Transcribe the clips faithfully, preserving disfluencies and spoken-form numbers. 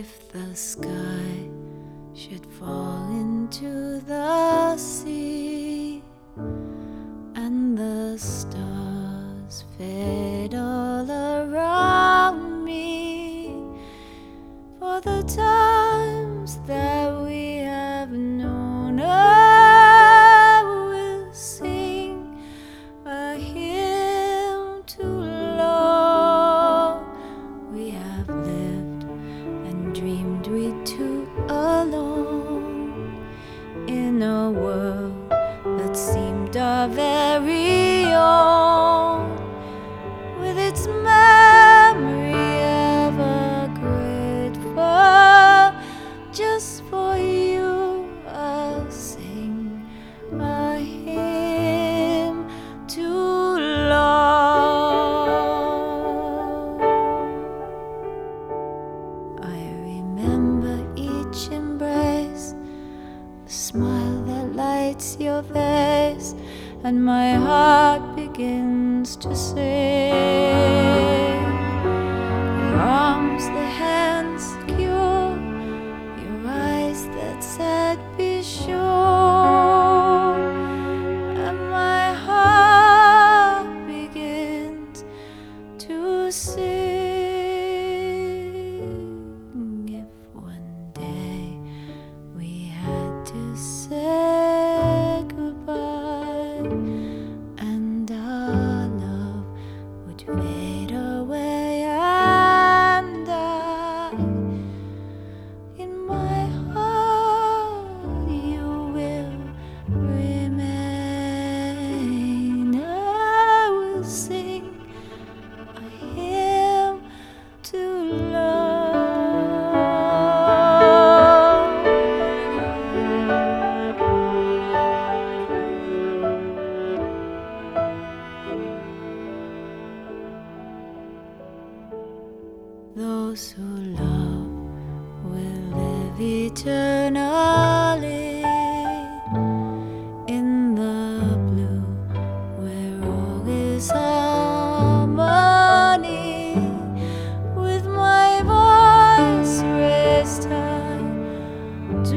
If the sky should fall into the sea and the stars fade all around me, for the times that we have known, I will sing a hymn to love. We have lived and dreamed we two alone in a world that seemed our very own, with its memory ever grateful. Just for you I'll sing a hymn to love. I remember each embrace, the smile that lights your face, and my heart begins to sing. Your arms, the hands secure, your eyes that said be sure, and my heart begins to sing. If one day we had to say goodbye and our love would fade away and die, in my heart you will remain. I will sing a hymn to love. Those who love will live eternally in the blue where all is harmony, with my voice raised high to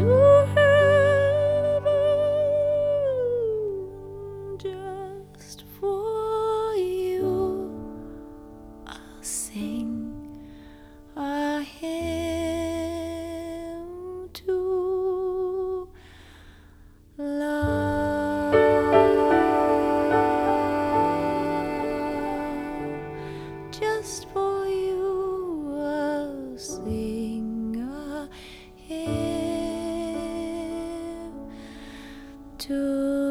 heaven. Just for you I'll sing a hymn to love. Just for you I'll sing a hymn to